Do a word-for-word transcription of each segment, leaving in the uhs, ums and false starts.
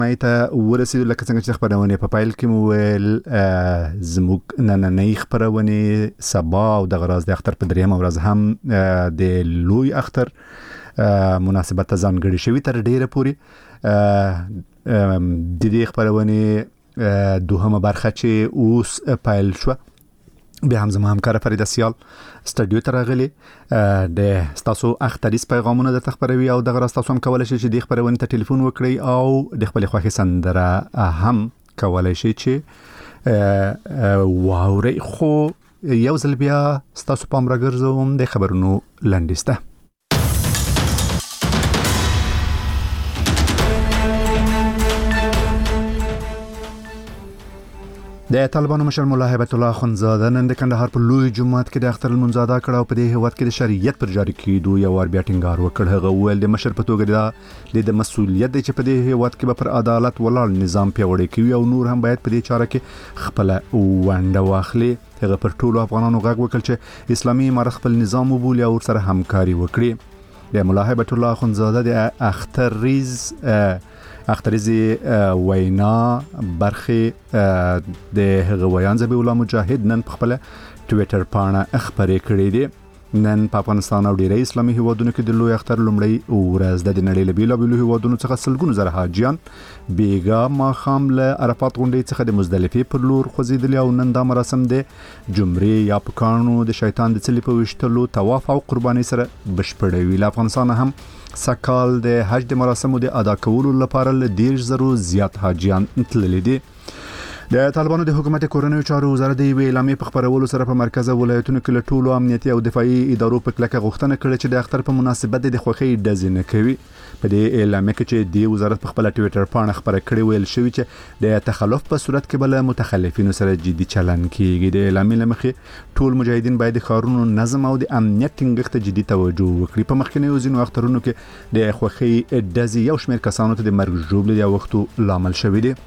مې ته ورسېدو لکه څنګه چې خبرونه په پایل کې مو ویل زموږ نننۍ خبرونه سبا او د غراز د اختر په دریم ورځ هم د لوی اختر مناسبت ځانګړي شوی تر ډیره پوري د دې خبرونه دوهمه برخه چې اوس پایل شو به هم زما همکار فرید سیال استودیو ته راغلی د تاسو اختریز پیغامونه د تخبروي او د غراس تاسو هم کولای شئ چې د خبرونه ته ټلیفون وکړئ او د خپل خوښي سندره هم کولای شئ چې واوري خو یو ځل بیا تاسو پام راګرځوم د خبرونو لنډیسته. د طالبانو مشر مولا هیبت الله خنزاده نن د کندهار په لوی جمعات کې د اختر المنځ ادا کړ او په دې هیواد کې د شریعت پر جاری کېدو یو ور بیا ټینګار وکړ. هغه ویل د مشر په توګه د مسؤلیت دی چې په دې هیواد کې به پر عدالت ولاړ نظام پیاوړی کوي او نور هم باید په دې چاره کې خپل ونډه واخلي. هغه پر ټولو افغانانو غږ وکړ چې اسلامي امارت خپل نظام وبولي او سره همکاري وکړي. د مولا هیبت الله خنزاده د اختریز اختریزی وینا برخه د هغه ویان ذبیح الله مجاهد نن په خپل ټوئیټر باندې خبرې کړې دي. نن په افغانستان او ډیری اسلامي هیوادونو کې د لوی اختر لومړی ورځ د نړۍ له بیلابیلو هیوادونو څخه سلګونو زره حاجیان بیګا ماښام له عرفات غونډې څخه د مزدلفه پر لور خوځېدل او نن دا مراسم د جمعې یا پکانو د شیطان د څلي په وشتلو طواف او قرباني سره بشپړوي. له افغانستان هم سکال د حج د مراسمو د ادا کولو لپاره ل ډیر زرو زیات حاجیان تللي دي. د طالبانو د حکومت کورنیو چارو وزارت د ویلامې په خبرولو سره په مرکز ولایتونو کې له ټولو امنیتي او دفاعي ادارو په کلکه غوښتنه کړې چې د اختر په مناسبت د خوښۍ ډزې نه کوي. په دې اعلامیه کې چې د وزارت په خپل ټوئیټر باندې خبره کړې ویل شوی چې د تخلف په صورت کې بل متخلفینو سره جدي چلن کیږي. د اعلامیې لمخې ټول مجاهدین باید د ښارونو نظم او د امنیت ټینګښت ته جدي توجه وکړي. په مخکنیو ځینو اخترونو کې د خوښۍ ډزې یو شمېر کسانو ته د مرګ ژوبل یا وختو لامل شوی دی.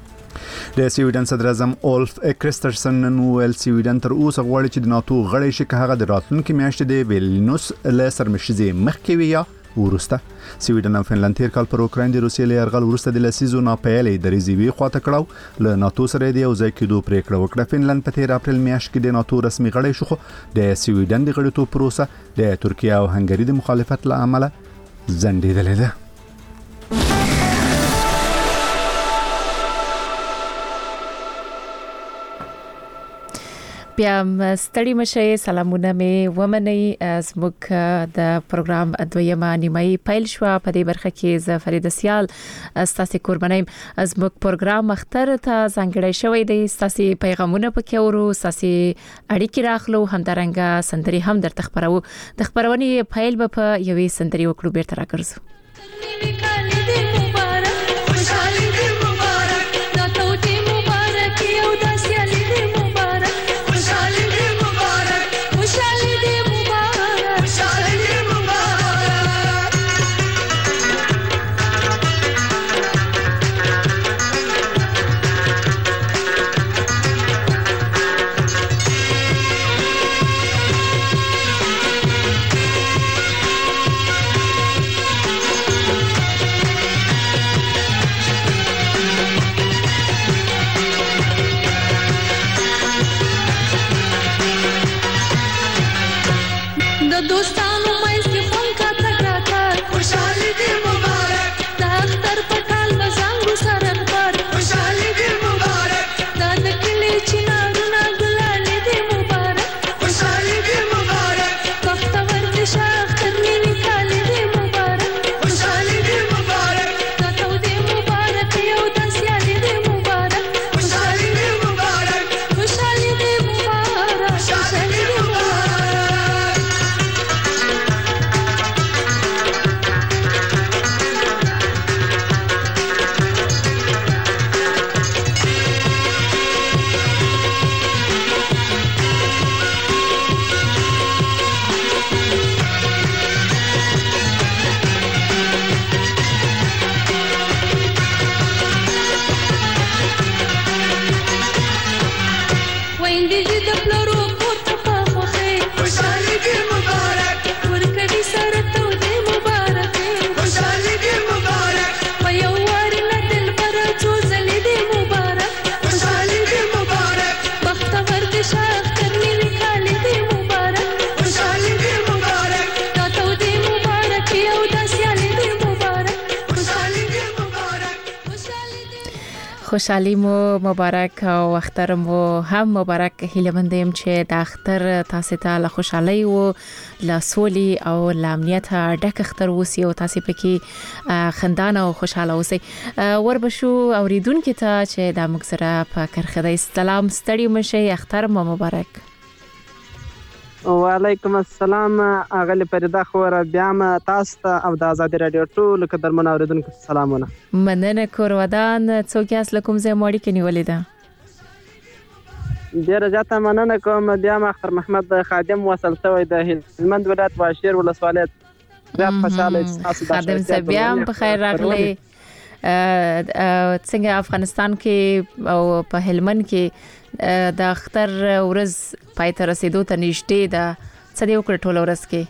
د سویډن صدر اعظم اولف کریسترسن نن ویل سویډن تر اوسه غواړي چې د ناتو غړی شي که هغه د راتلونکي میاشتې د ویلنوس له سرمشيزې مخکې وي یا ورسته. سویډن او فنلند تیر کال پر اوکراین د روسیې له یرغل ورسته د لسیزو ناپیلې درېزي وی خواته کړو له ناتو سره د یو ځای کېدو پریکړه وکړه. فنلند په تیر اپریل میاشت کې د ناتو رسمي غړی شو خو د سویډن د غړیتوب پروسه د ترکیه او هنګری د مخالفت له امله ځنډېدلې ده. بیا ستړي مشه سلامونه مې ومني. زموږ د پروګرام دویمه نیمه پیل شو. په دې برخه کې ز فرید سیال ستاسو قربانیم. زموږ پروګرام اختر ته ځانګړی شوی دی. ستاسو پیغامونه پکې ورو ستاسو اړیکې راخلو همدارنګه سندري هم درته خبرو. د خبرونې پیل به په یوې سندري وکړو بیرته راګرځو. خوشحالي مو مبارک او اختر مو هم مبارک. هیله مندم چې د اختر تاسو ته له خوشحالي او له سولي او له امنیت ډک اختر وسی او تاسو پکې خندان او خوشاله اوسئ. وربشو اوریدونکو ته چې د مکسره په کرخدای سلام ستړي مشه، اختر مو مبارک. وعلیکم السلام اغلی فريده خور بیا م تاسو ته او د آزادي رادیو ټول قدرمن اوریدونکو سلامونه. مننه کور ودان څوک یاس لکم زه موړی کې نیولې ده. ډیره زیاته مننه کوم. بیا م اختر محمد خادم وصل شوی د هلمند ولایت واشیر ولسوالۍ. بیا خوشاله تاسو خادم صاحب بیا په خیر راغلی. څنګه افغانستان کې او په هلمند کې د اختر ورځ پای ته رسیدو ته نږدې ده، څه دی وکړ ټول ورځ کې؟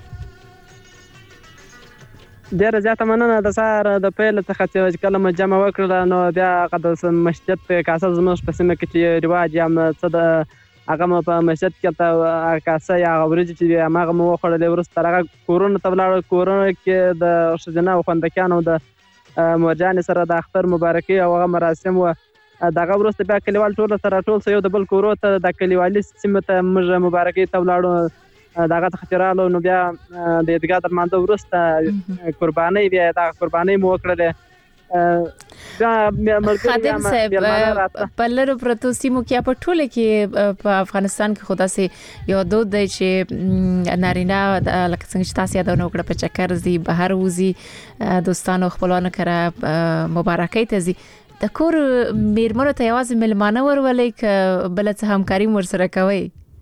ډیره زیاته مننه. د سهار د پیل څخه چې کله م جمع وکړل نو بیا هغه د مسجد په کاسه زموږ په سیمه کې چې رواج یا څه د هغه م په مسجد کې ته کاسه یا ورځ چې هغه م وخړلې ورسته هغه کورونه ته ولاړ. کورونه کې د شجنا او خوندکانو د مورجان سره د اختر مبارکي او هغه مراسم و دغه وروسته بیا کلیوال ټول سره ټول سره یو د بل کورو ته د کلیوالي سیمه ته موږ مبارکي ته ولاړو. دغه خطرالو نو بیا د ادګا د مانده وروسته قرباني بیا د قرباني مو وکړه. خادم صاحب په لرو پروتو سیمو کې په ټوله کې په افغانستان کې خدا سي یو دود دی چې نارینه لکه څنګه چې تاسو یادونه وکړه په چکر زی بهر وزي دوستانو خپلوانو کړه مبارکي ته زی. د کور میرمنو ته یوازې ملمانه ورولې ک بل څه همکاري ور سره کوي؟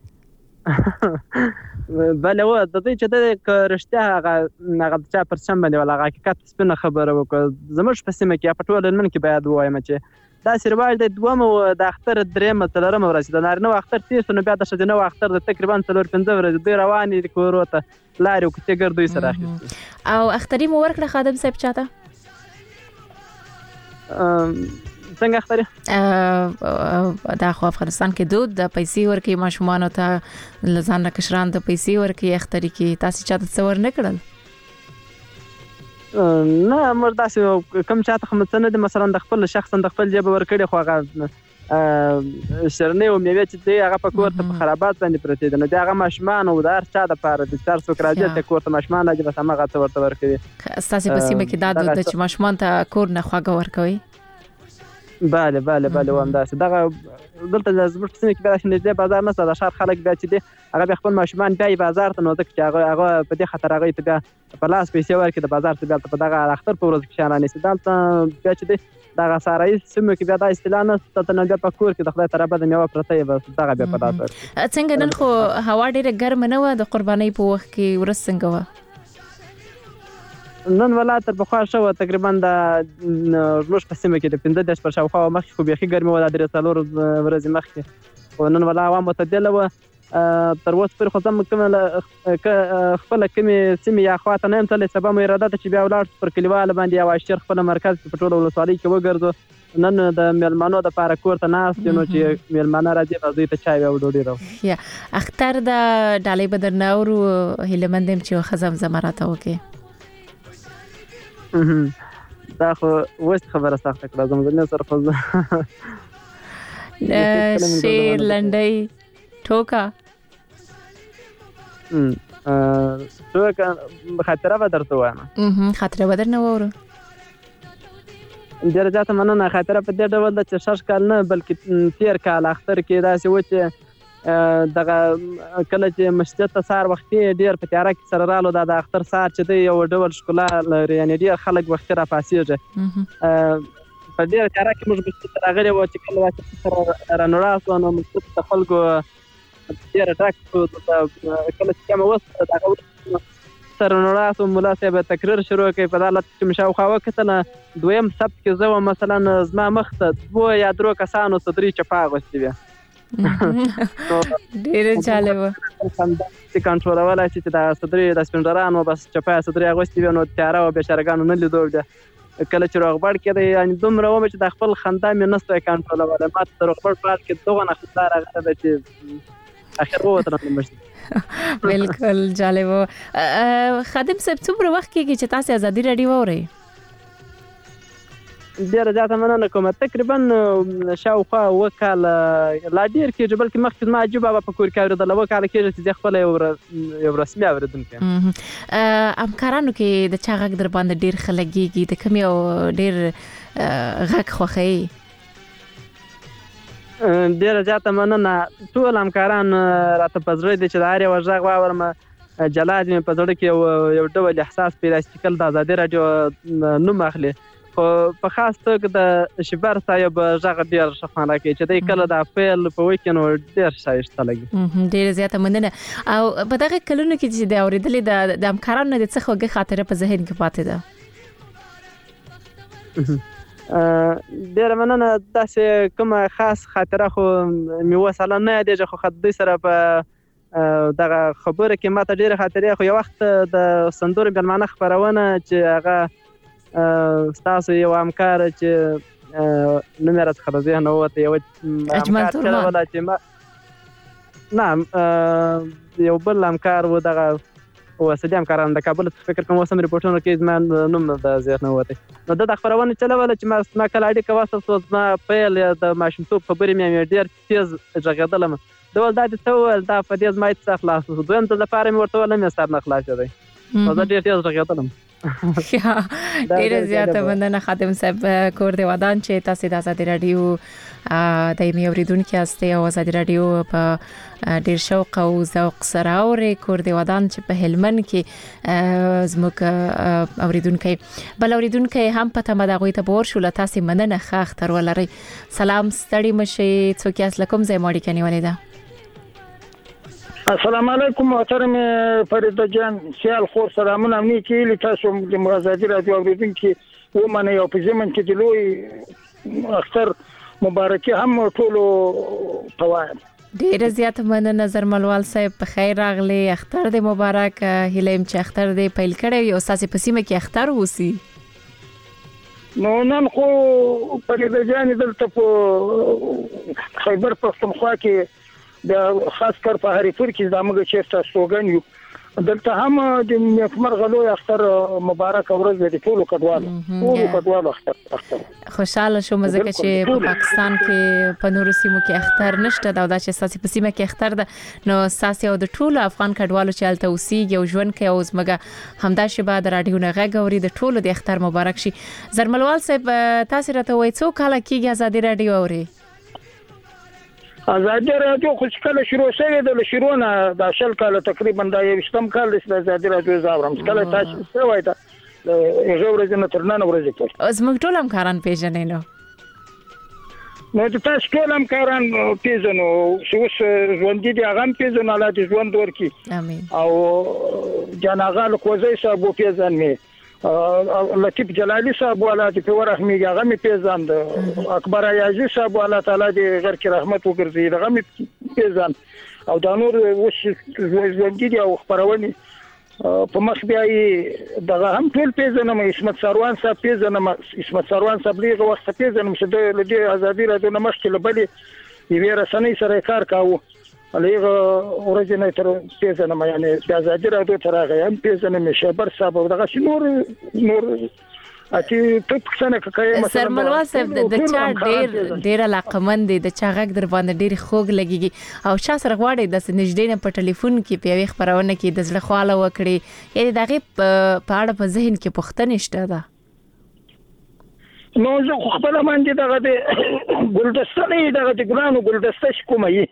بله و د دې چې د رښتیا هغه هغه چا پر شم باندې ولا حقیقت سپینه خبره وکړه. زموږ په سیمه کې په ټول من کې باید وایم چې دا سرواج د دوم او د اختر درېم تلرم ورځ د نارینه اختر تیس نو بیا د شجنه اختر د تقریبا څلور پنځه ورځې د رواني کورو ته لاري او کې ګرځوي سره اخیستي. او اختري مو ورکړه خادم صاحب چاته؟ څنګه اختري؟ دا خو افغانستان کې دود د پیسې ورکې ماشومان ته لزان کشران ته پیسې ورکې اختري کې تاسو چاته څور نه کړل؟ نه موږ داسې کوم چاته خو مڅنه د مثلا د خپل شخصا د خپل جيب ورکړي خو هغه شرنه او میوه چې دی هغه په کور ته په خرابات باندې پرته دي نو دا هغه ماشومان او د هر چا د پاره د څار څوک راځي ته کور ته ماشومان راځي بس هغه ته ورته ورکړي. تاسو په سیمه کې دا دود چې ماشومان ته کور نه خواږه ورکوي؟ bale bale bale وام داسې دغه دلته د زبرت سیمه کې بیا چې بازار نه د شهر خلک بیا چې دی هغه خپل ماشومان بیا بازار ته نو ځکه چې هغه هغه په دې خطر هغه ته بیا په لاس پیسې ورکړي د بازار ته بیا په دغه اختر په ورځ کې شانه نشي دلته بیا چې دی دغه سارای سیمه کې بیا د استلانه ته نه بیا په کور کې د خدای تعالی د میوه پرته بس دغه بیا په لاس ورکړي. څنګه نن خو هوا ډیره ګرم نه و د قرباني په وخت کې ورځ څنګه و؟ نن ولا تر بخوا شو تقریبا د زموږ په سیمه کې د پنځه دېرش پر شاوخوا مخکې خو بيخي ګرمي و د درې څلور ورځې مخکې او نن ولا هوا معتدله و. تر اوسه پورې خو زه کومه خپله کومې سیمې یا خواته نه یم تللی سبا مو اراده ده چې بیا ولاړ پر کلیواله باندې یا واشیر خپله مرکز په ټوله ولسوالۍ کې وګرځو. نن د میلمنو دپاره کور ته ناست یو نو چې میلمانه راځي نو دوی ته چای او ډوډۍ راوړو. یا اختر د ډالۍ به درنه اورو. هیله مند یم چې ښه زمزمه راته وکړې. دا خو اوس خبره سخته کړه زموږ سره خو شیر لنډۍ ټوکا ټوکا خاطره به درته وایم. خاطره به درنه واورو. ډېره زیاته مننه. خاطره په دې ډول ده چې شش کال نه بلکې تېر کال اختر کې داسې و چې دغه کله چې مسجد ته سهار وختي ډېر په تیاره کې سره رالو دا د اختر سهار چې دی یو ډول ښکلا لري یعنې ډېر خلک وختي راپاڅېږي. په ډېره تیاره کې موږ مسجد ته راغلي وو چې کله واچې سره رانوړا سوه نو مسجد ته خلکو ډېره ډک شو. کله چې جمع وسوه د هغه سره رانوړا سو ملا صاحب تقریر شروع کړي په دا حالت چې مې شاوخوا وکتله دویم صف کې زه وم مثلا زما مخ ته دوه یا درو کسانو صدري چپا اغوستې وې. ډېر جالبه چې کنټرولولی شي چې د صدري د سپینډرانو بس چپه صدري اغوستې وې نو تیاره وه بېچارهګانو نه لیدو. بیا کله چې روغبړ کېدی یعنې دومره ومه چې د خپل خندا مې نه سوی کنټرولولی. ما ته د روغبړ په حال کې دغونه خندا راغله ده چې اخر ووتلم د مسجد. بالکل جالبه. خادم صاحب څومره وخت کېږي چې تاسې ازادي راډیو واورئ؟ ډېره زیاته مننه کوم. تقریبا شاوخوا اووه کاله لا ډېر کېږي، بلکې مخکې زما حاجي بابا په کور کې اورېدل. اووه کاله کېږي چې زه خپله یو یو رسمي اورېدونکی یم. همکارانو کې د چا غږ در باندې ډېر ښه لګېږي؟ د کوم یو ډېر غږ خوښوي؟ ډېره زیاته مننه. ټول همکاران راته په زړه دي چې د هر یوه غږ واورم. جلاد مې په زړه کې یو ډول احساس پیدا شي چې کله د ازادي راډیو نوم اخلي. خو په خاص توګه د شبر صاحب غږ ډېر ښه خوند راکوي چې دی کله د اپریل په وکې نو ډېر ښایسته لګي. ډېره زیاته مننه. او په دغه کلونو کې چې د اورېدلې د همکارانو نه د څه خوږه خاطره په ذهن کې پاتې ده؟ ډېره مننه. داسې کومه خاص خاطره خو مې اوس حالا نه یادېږي، خو دوی سره په دغه خبره کې ماته ډېرې خاطرې. خو یو وخت د سندرو مېلمانه خپرونه چې هغه ستاسو یو همکار چې نوم یې راڅخه د ذهنه ووته، یو اجمل تورمان چې ما نه یو بل همکار و، دغه اوسدي همکاران د کابل څخه فکر کوم اوس هم ریپورټونه کوي، زما نوم د ذهنه ووته. نو ده د خپرونه چلوله چې ما کله اړیکه واخیسته سو، زما پیل د ماشومتوب خبرې مې ډېر تېز غږېدلم. ده ویل دا دې څه وویل، دا په دې زما هېڅ سر خلاص نه شو. دویم ځل لپاره مې ورته وویل نه مې سر نه خلاصېدی، نو زه ډېر تېز غږېدلم. ډېره زیاته مننه خادم صاحب کور د ودان چې تاسو د ازادي راډیو دایمي اوریدونکو یاستئ او ازادي راډیو په ډېر شوق او ذوق سره اوري. کور د ودان چې په هلمند کې زموږ اوریدونکو بل اوریدونکو هم پته مدغوي ته بور شو. تاسو مننه ښه اختر ولري. سلام، ستړي مشي. څوک یاست؟ لکم زه ماړی کني ولیدا. السلام علیکم محترم فریده جان، سیال خور سلامونه امني کې تاسو د ازادي راډیو اوریدونکو ومنه یو په زمن کې د لوی اختر مبارکي هم ټولو توایم. ډېر زیات مننه زرملوال صاحب، په خیر راغلی. اختر دې مبارک. هیلم چې اختر دې پیل کړی یو ساسي پسیمه کې اختر وسی. نو نن خو فریده جان دلته په خیبر پښتونخوا کې د خاص کر په هریپور کې زموږ چیرته سوګن یو دلته هم د نیکمر غلو اختر مبارک ورځ د ټولو کډوالو ټولو کډوالو اختر. خوشاله شوم ځکه چې په پاکستان کې په نورو سیمو کې اختر نشته دا د ساسي په سیمه کې اختر ده. نو ساسي او د ټولو افغان کډوالو چې الته اوسېږي او ژوند کوي او زمګه همدا شبا د راډیو نه غږوري د ټولو د اختر مبارک شي. زرملوال صاحب تاسو راته وایي څو کال کېږي ازادي راډیو اوري؟ ازادي راډیو خو کله شروع شوه د شروع نه د شل کال تقریبا د یوشتم کال د ازادي راډیو زاورم کله تاسو شوی دا هغه ورځ نه تر نن ورځې کې از موږ ټول همکاران پیژنې نو نو تاسو ټول همکاران پیژنو چې اوس ژوند دي هغه پیژنو الله دې ژوند ورکړي امين. او جناغال کوزي صاحب پیژنې لطیف جلالی صاحب ولا دې په ورحمي هغه می پیژاند اکبر ایازي صاحب ولا تعالی دې غر کې رحمت وګرځي هغه می پیژاند او دا نور وش ژوند دي او خبرونه په مخ بیا دغه هم ټول پیژنم. اسمت سروان صاحب پیژنم، اسمت سروان صاحب لږه وخت پیژنم چې د لږه ازادي راډیو نه مخکې لبلې یې رسنۍ سره کار کاوه لږه ورځ نه تر پیژنم، یعنی د ازادي راډیو تر هغه هم پیژنم شبر صاحب دغه نور نور اته په څنګه کوي مثلا سرملوال صاحب د چا ډیر ډیر علاقمند دي د چا غږ در باندې ډیر خوږ لګيږي او شا سره غواړي د نږدې نه په ټلیفون کې په خبرونه کې د زړه خواله وکړي یعنی دغه په اړه په ذهن کې پوښتنه شته ده. نو زه خپل باندې دغه د ګلدسته نه دغه د ګلانو ګلدسته کومه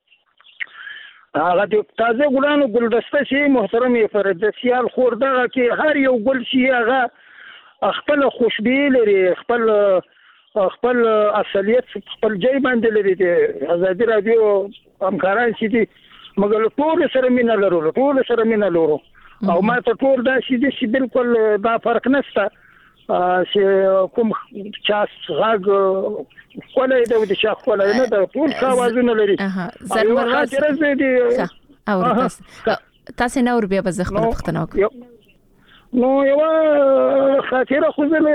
هغه د تازه ګلانو ګلدسته شي محترم فردسیال خور دغه کې هر یو ګل شي هغه خپل خوشبو لري، خپل خپل اصلیت خپل ځای باندې لري. د ازادي راډیو همکاران چې دي مګر ټول سره مینه لرو ټول سره مینه لرو او ما ته ټول دا چې بالکل دا فرق نشته چې کوم چا غږ خولای دی د چا خولای نه دا ټول کاوازونه لري. زرملوال صاحب او تاسو تاسو نور بیا به خپل پښتنه وکړو. نو یو خاطره خو زه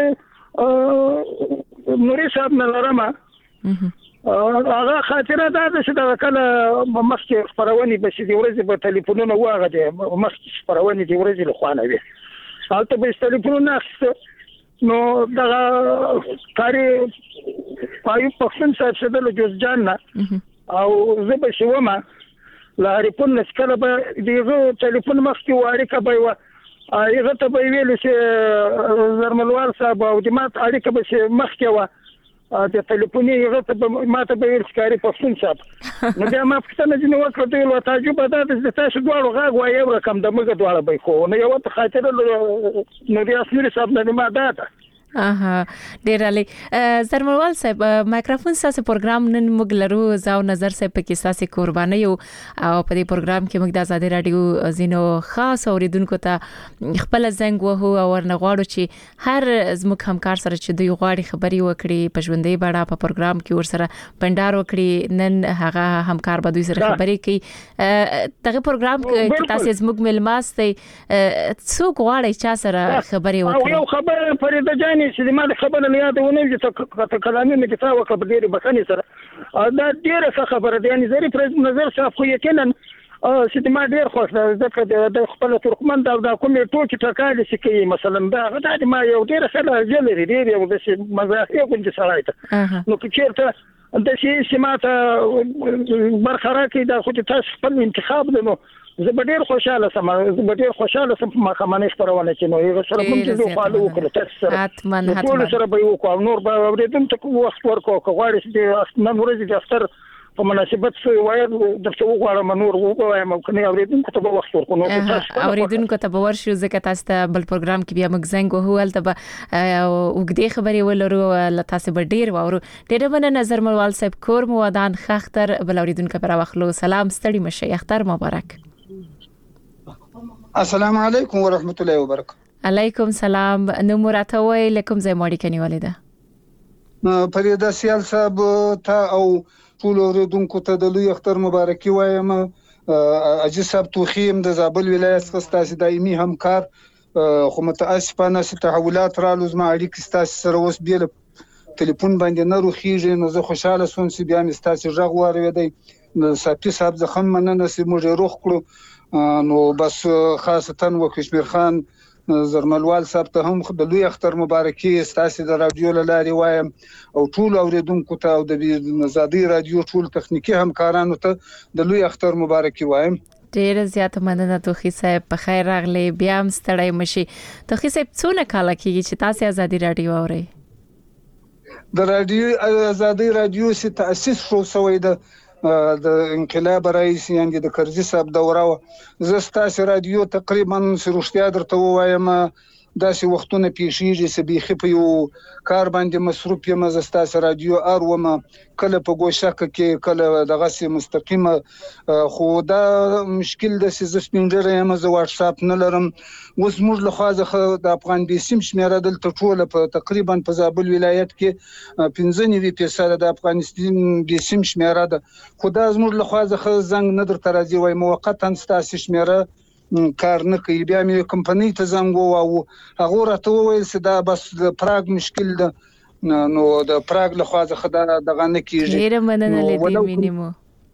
نوري صاحب نه لرم هغه خاطره دا چې دا کله مخکې خبرونه به چې د ورځې په ټلیفونونو واغه دي مخکې خبرونه د ورځې له خوانه وي هلته به ټلیفونونه نو دا کاری پایو پښتون صاحب څخه له جوزجان نه او زه به شوم لاري په نسکله به دیغه ټلیفون مخکې واړه کوي هغه ته به ویل چې زرملوال صاحب او د مات اړیکه به مخکې و د ټلیفوني هغه ته ماته به ویل کاری پښتون صاحب نو بیا ما پښتنه جن وکړه ته له تعجب ده د تاسو دواړو غاغ وایي رقم د مګ دواړه به خو نو یو ته خاطر نو بیا اسمیر صاحب نه ما ده اها ډیر علي زرمروال صاحب مایکروفون ساسه پروګرام نن موږ لرو زاو نظر صاحب پکې ساسه قرباني او په دې پروګرام کې موږ د آزادي رادیو زینو خاص اوریدونکو ته خپل زنګ وهو او ورنغواړو چې هر زموږ همکار سره چې دوی غواړي خبري وکړي په ژوندۍ بڼه په پروګرام کې ور سره پندار وکړي نن هغه همکار به دوی سره خبري کوي دغه پروګرام کې تاسو زموږ ملماستي څوک غواړي چې سره خبري وکړي او خبره فريده جان چې ما د خبره نه یادونه چې کلامي مې کتاب وکړ په ډېر بخښنې سره دا ډېره ښه خبره ده یعنی زری پر نظر صاحب خو یقینا چې ما ډېر خوښ ده ځکه د خپل ترکمن دا د کومې ټوکی ټکاله چې کوي مثلا دا غدا ما یو ډېر ښه لهجه لري ډېر یو د مزاحي کوم سړی ته نو که چیرته د شي سماته برخرا کې دا خو تاسو خپل انتخاب ده نو زه به ډېر خوشاله سم زه به ډېر خوشاله سم ما خمنه خبرونه چې نو یو سره کوم چې خو له وکړه تاسو حتمن حتمن سره به وکړو نور به ورېدم ته وخت ورکو غواړي چې نن ورځ د اختر په مناسبت سره وایي د څو غواړم نور وګوایم کنه اوریدم ته به وخت ورکو نو تاسو اوریدونکو ته به ورشو ځکه تاسو ته بل پروګرام کې بیا موږ زنګ وهو ولته به وګدې خبرې ولرو تاسو به ډیر وورو ډیر مننه نظر مروال صاحب کور مو ودان خختر بل اوریدونکو پر واخلو سلام ستړي مشه اختر مبارک السلام علیکم ورحمت الله وبرکاته علیکم سلام نو مراته وای لکم زې ماړی کني والده فريده سیال صاحب ته او ټول اوریدونکو ته د لوی اختر مبارکي وایم اجي صاحب توخیم د زابل ولایت څخه ستاسو دایمي همکار خو متاسفانه ست تحولات را لزم اړیک ستاسو سره اوس بیل ټلیفون باندې نه روخیږي نو زه خوشاله سوم چې بیا مې ستاسو ژغ واروي د صافي صاحب زخم مننه سي موږ روخ کړو نو بس خاصتا وکشمیر خان زرملوال صاحب ته هم د لوی اختر مبارکي ستاسو د رادیو لاري وایم او ټول اوریدونکو ته او د آزادي رادیو ټول تخنیکی همکارانو ته د لوی اختر مبارکي وایم ډیر زیات مننه توخی صاحب په خیر راغلی بیا هم ستړی مشي توخی صاحب څونه کال کېږي چې تاسو آزادي رادیو اورئ د رادیو آزادي رادیو سي تاسیس شو سوی د د انقلاب رئیس یعنی د کرزي صاحب دوره زه ستاسو رادیو تقریبا سروشتیا درته وایم داسې وختونه پیښیږي چې بيخي په یو کار باندې مصروف یم زه ستاسو رادیو اروم کله په ګوشک کې کله دغه سي مستقیمه خو دا مشکل د سیز سپینډر یم زه واتس اپ نه لرم اوس موږ له خواځه د افغان بیسیم شمیره دلته ټوله په تقریبا په زابل ولایت کې پنځه نیوي فیصد د افغانستان بیسیم شمیره ده خو دا زموږ له خواځه زنګ نه درته راځي وای موقتا ستاسو شمیره کار نه کوي بیا مې کمپنی ته زنګ وواو هغه راته وویل چې دا بس د پراګ مشکل ده نو د پراګ له خوا څخه دا دغه نه کیږي ډیر مننه لیدې مینیمو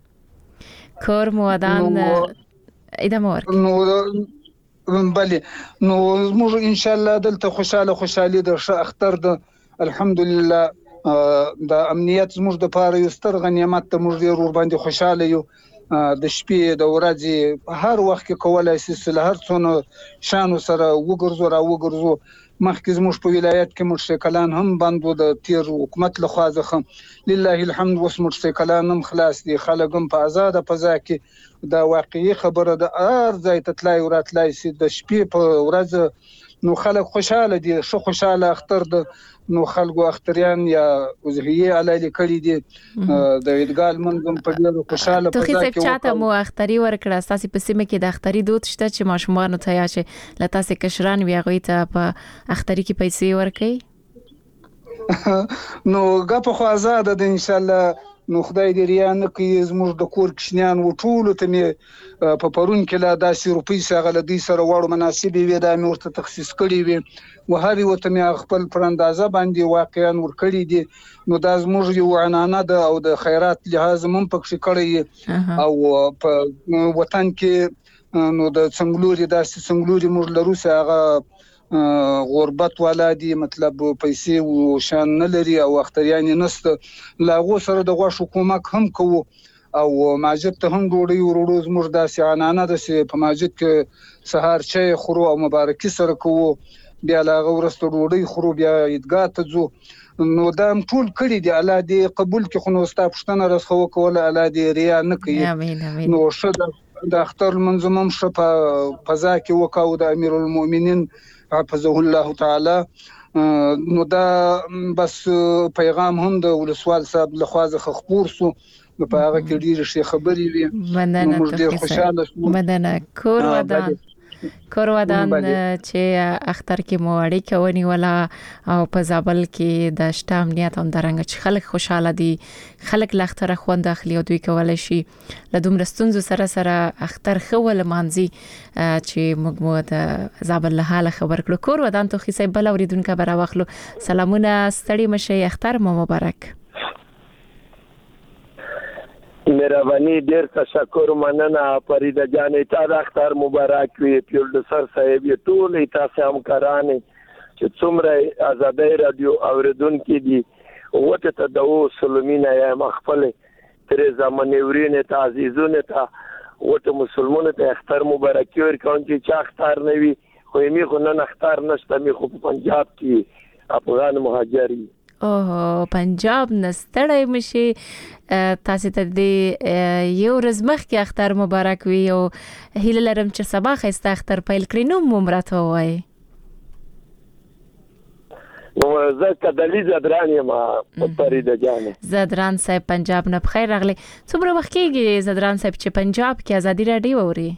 کور مو ودان ادامه ورکړئ نو بله نو موږ ان شاء الله دلته خوشاله خوشالي د ښه اختر د الحمدلله د امنیت زموږ د پاره یو ستر غنیمت ته موږ ډیر ور باندې خوشاله یو د شپې د ورځې هر وخت کې کولای شي چې هر څونه شانو سره وګرځو را وګرځو مخکې زموږ په ولایت کې موټرسایکلان هم بند و د تیر حکومت له خوا څخه لله الحمد وس موټرسایکلان هم خلاص دي خلک هم په آزاد فضا کې دا واقعي خبره د ار ځای ته تلای او راتلای سي د شپې په ورځ نو خلک خوشاله دي شو خوشاله اختر د نو خلکو اختریان یا وزهیه علالی کړی دي د ادګال منګم په ډیرو خوشاله په ځکه چې چاته مو اختری ورکړه تاسو په سیمه کې د اختری دوت شته چې ماشومان ته یا چې لته سه کشران وی غوي ته په اختری کې پیسې ورکړي نو غپ خو آزاد ده ان شاء الله نو خدای دې ریا نه کوي زموږ د کور کښنیان و ټول ته مې په پرون کې لا داسې روپۍ سره غلدي سره وړو مناسبې وي دا مې ورته تخصیص کړی وي و هر یو ته مې خپل پر اندازه باندې واقعا ور کړی دي نو دا زموږ یو عنانه ده او د خیرات لحاظ مم پکې کړی او په وطن کې نو د څنګلوري داسې څنګلوري موږ لرو چې هغه غربت ولادي مطلب پیسې او شان نه لري او اختریان نسته لاغو سره د غوښ حکومت هم کوو او ماجد ته هم ډوډۍ ورورو زموږ داسې عنانه ده چې په ماجد کې سهار چای خورو او مبارکي سره کوو بیا لاغه ورسته ډوډۍ خورو بیا عیدګاه ته ځو نو دا ټول کړي دي الله دې قبول کړي خو نو ستا پوښتنه راسخه وکوله الله دې ریا نه کوي امين امين نو ښه د اختر منظمم ش په فضا کې وکاو د امیر المؤمنین حفظه الله تعالی نو دا بس پیغام هم د ولسوال صاحب لخوا څخه خبر سو په هغه کې ډېر شي خبرې وي مننه موږ ډېر خوشاله شو مننه کور ودان کور ودان چې اختر کې مو اړیکه ونیوله او په زابل کې د شته امنیت هم درنګ چې خلک خوشاله دي خلک لاختره خوند اخلي او دوی کولای شي له دومره ستونزو سره سره اختر خول مانځي چې موږ مو د زابل له حاله خبر کړو کور ودان ته خیسه بل اوریدونکو برا واخلو سلامونه ستړي مشه اختر مو مبارک مهرباني ډیر تشکر مننه فریده جانې تا د اختر مبارک وي پروډوسر صاحب یې ټول تاسو همکاران چې څومره آزادۍ رادیو اوریدونکو دي وته ته د سلمینا یا مخفل ترېزا منورین ته عزیزونه ته وته مسلمانانو ته اختر مبارک ورکوم چې چا اختر نه وي خو یې خو نه اختر نشته می خو په پنجاب کې افغان مهاجري او پنجاب نستړی مشي تاسو ته د یو ورځ مخکې اختر مبارک وي او هیله لرم چې سبا خسته اختر پیل کړئ نو ممرته وای نو زه کدلی زدران یم فریده جان زدران صاحب پنجاب نه بخیر راغلی څومره وخت کېږي زدران صاحب چې پنجاب کې ازادي رادیو اوري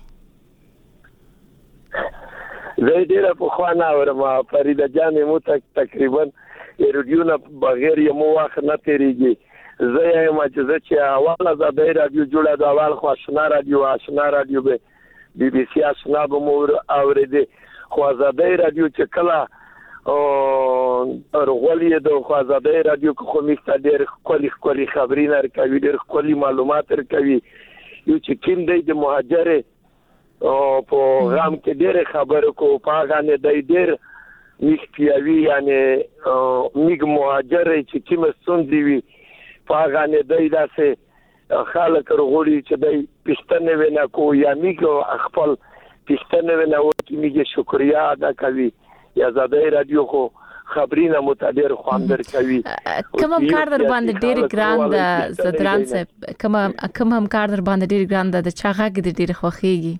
زه ډیره په خوانه اورم فریده جان مو تقریبا رادیو نه بغیر یو وخت نه تیریږي زه یم چې زه چې اول ازادي رادیو جوړه د اول خو آشنا رادیو آشنا رادیو به بي بي سي آشنا به مو اورېده خو ازادي رادیو چې کله او ورغولې د خو ازادي رادیو خو میسته ډېر خولي خولي خبرونه کوي ډېر خولي معلومات کوي یو چې کیم دی د مهاجر او په غام کې ډېر خبرو کو پاغه نه دی ډېر میختیاوی یعنی میګ مهاجر چې کیم ستوندې وي پاغه نه دی داسې خلک ورغولي چې دی پښتنه وینا کو یا میګ خپل پښتنه وینا و چې میګ شکریا ادا کوي یا زاده رادیو خو خبرینه متدیر خواندر کوي کوم هم کار در باندې ډیر ګران د زدران صاحب کوم کوم هم کار در باندې ډیر ګران د چا غږ د ډیر خوخيږي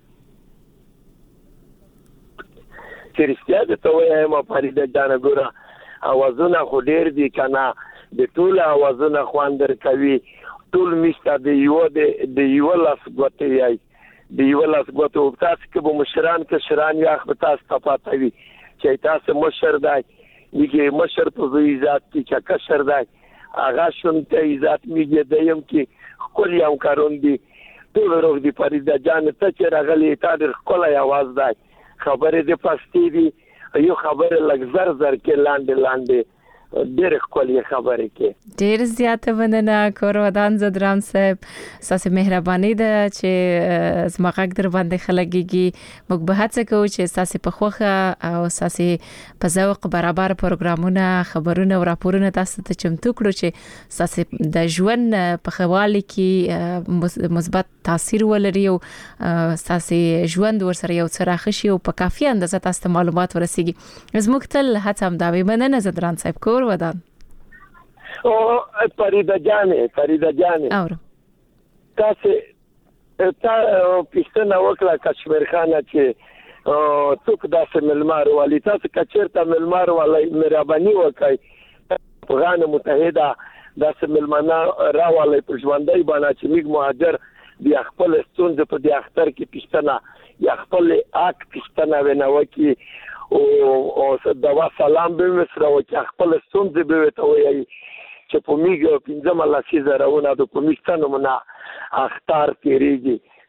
چیرستیا د توه ما فریده جان ګوره اوازونه خو ډیر دي کنه د ټول اوازونه خواندر کوي ټول میسته د یو د یو لاس غوته یای د یو لاس غوته تاسو کې به مشران کې شران یا خپل تاسو تپاتوي چې تاسو مشر دی میگه مشر په زوی ذات کې چې کشر دی هغه شونته عزت میگه دیم کې خپل یو کارون دی ټول ورو دی فریده جان ته چې راغلی تاریخ کله आवाज دی خبره دی پستې دی یو خبره لګ زر زر کې لاندې لاندې ډېر خپلې خبرې کې ډېر زیاته مننه کور ودان زدران صاحب ساسه مهرباني ده چې زماغک در باندې خلګيږي موږ به هڅه کوو چې ساسه په خوخه او ساسه په ذوق برابر پروګرامونه خبرونه او راپورونه تاسو ته چمتو کړو چې ساسه د ژوند په خواله کې مثبت تاثیر ولري او ساسه ژوند ورسره یو څه راخشي او په کافي اندازه تاسو معلومات ورسیږي زموږ تل هڅه هم دا وي مننه زدران صاحب کور ودان او فریده جانې فریده جانې اورو تاسو تا پښتنه وکړه کشمیر خانه چې څوک داسې ملمار والی تاسو کچیرته ملمار والی مهرباني وکړئ افغان متحده داسې ملمانه راوالی په ژوندۍ باندې چې میګ مهاجر د خپل ستونزې په د اختر کې پښتنه یا خپل اک پښتنه ونو کې او او دا سلام به مصر او چې خپل ستونزې به ته وایي چې په میګ پنځم الله سي زراونه د کومستانو منا اختر تیریږي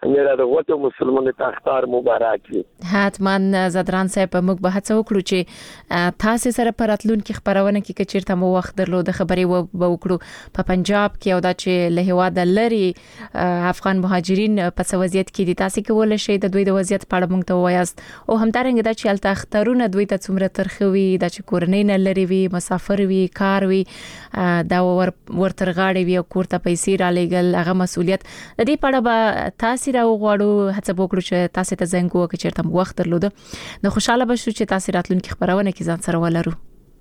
میرا د وته مسلمانانو ته اختر مبارک وي. حتما زدران صاحب موږ به هڅه وکړو چې تاسو سره پراتلون کې خبرونه کې کچیرته مو وخت درلود خبري وکړو په پنجاب کې او دا چې له هوا د لری افغان مهاجرین په وضعیت کې دي تاسو کول شي د دوی د وضعیت په اړه موږ ته وایاست او همدارنګه دا چې الته اخترونه دوی ته څومره ترخوي دا چې کورنۍ نه لري وي مسافر وي کار وي دا ور ورترغاړي وي او کوړه پیسې را لګل هغه مسؤلیت د دې په اړه به تاسو را وغواړو هڅه وکړو چې تاسو ته زنګ وکړو چې چیرته وخت درلود نو خوشاله بشو چې تاسو راتلونکي خبرونه کې ځان سره ولرو.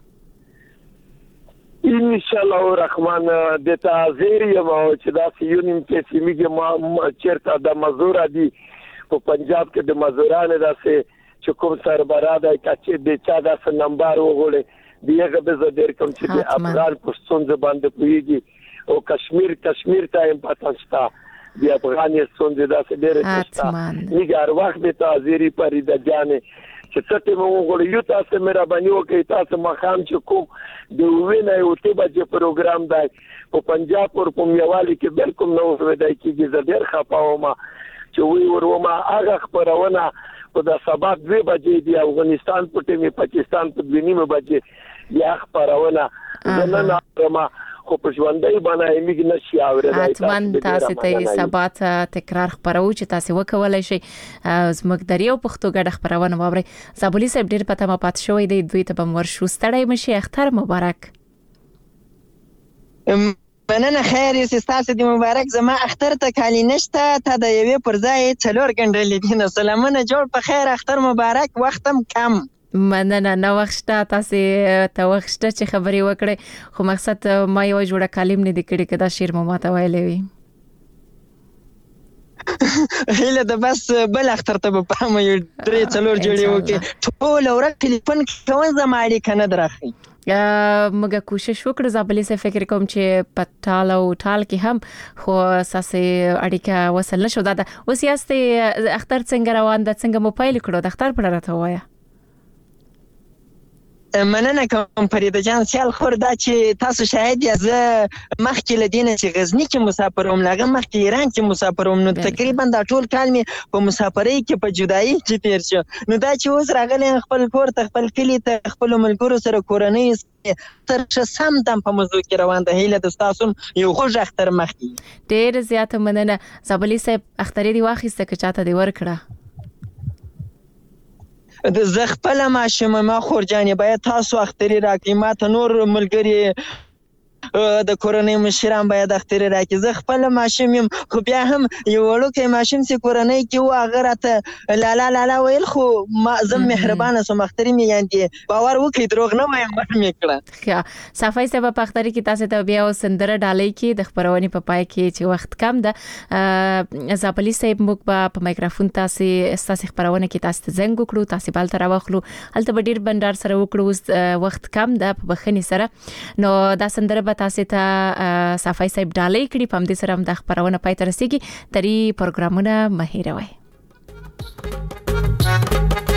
ان شاء الله الرحمن د تعذير یم او چې دا سيونیم کې سیمیږي ما چیرته د مزور دي په پنجاب کې د مزورانه داسې چې کوم سربرا د کچې د چا داسې نمبر وغوړي دیغه به زدر کوم چې د افغان پښتون زبان د پویږي او کشمیر کشمیر ته هم پاتنستا د افغانستان د داسې ډېر څه نیګار وخت د تعذيري پرې د جانې چې څه مو وګورئ یو تاسو مهرباني وکړئ تاسو مخام چې کوم د وینې او ته به پروګرام دی په پنجاب او په میوالي کې بالکل نو ودای کېږي زدر خپاوما چې وی وروما هغه خبرونه په د سبا دوه بجې دی افغانستان په ټیمه پاکستان په نیمه بجې یا خبرونه زنه ما خو په ژوندۍ باندې میګ نشي اورېدای تاسو تاسو ته سبات تکرار خبرو چې تاسو وکولای شي زموږ دریو پښتو ګډ خبرونه واوري زابلی صاحب ډیر پته ما پات شوې دی دوی ته بم ورشو ستړی مشي اختر مبارک. مننه خیر یې ستاسو د مبارک زما اختر ته کالی نشته ته د یوې پر ځای څلور غنډلې دي نو سلامونه جوړ په خیر اختر مبارک وختم کم مننه نو وخت تاسو ته وخت چې خبري وکړي خو مقصد ما یو جوړه کلم نه دی کړی کدا شیر مو ماته ویلې وي هله د بس بل اختر ته په ما یو درې څلور جوړي وکي ټول ورځ ټلیفون کوم زماړي کنه درخي مګه کوشش وکړه زابلی سه فکر کوم چې پټال او ټال کې هم خو اساسه اړیکه وصل نشو دا اوس یاسته اختر څنګه روان ده څنګه موبایل کړو د اختر په اړه ته وایا. مننه کوم فريده جان سیال خور دا چې تاسو شاهد یا زه مخکې لدینه چې غزنی کې مسافروم لغه مخکې ایران کې مسافروم نو تقریبا دا ټول کال می په مسافرۍ کې په جدایي کې تیر شو نو دا چې اوس راغلی خپل کور ته خپل کلی ته خپل ملګرو سره کورنۍ تر څه سم دم په موضوع کې روان ده هیله د تاسو یو خوږ اختر مخکې ډېر زیاته مننه زابلی صاحب اخترې دی واخیسته که چاته دی ورکړه د زغپل ماشوم ما خورجانې باید تاسو اختری راکړئ ما ته نور ملګری د کورنۍ مشران باید اختری راکړي زه خپل ماشوم یم خو بیا هم یو وړوکی ماشوم چې کورنۍ کې و هغه راته لالا لالا ویل خو ما زه مهربانه سوم اختری مې یاندې باور وکړئ دروغ نه وایم مې کړه صفای صاحب په اختری کې تاسو ته بیا سندره ډالۍ کې د خبرونې په پای کې چې وخت کم ده زابلی صاحب موږ په مایکروفون تاسو تاسو خبرونه کې تاسو زنګ وکړو تاسو بل تر واخلو البته ډیر بندر سره وکړو وخت کم ده په بخنی سره نو دا سندره تاسو ته صفای صاحب ډالۍ کړي په دې سره هم د خبرونه پای ته رسیږي تری پروګرامونه مهیروي.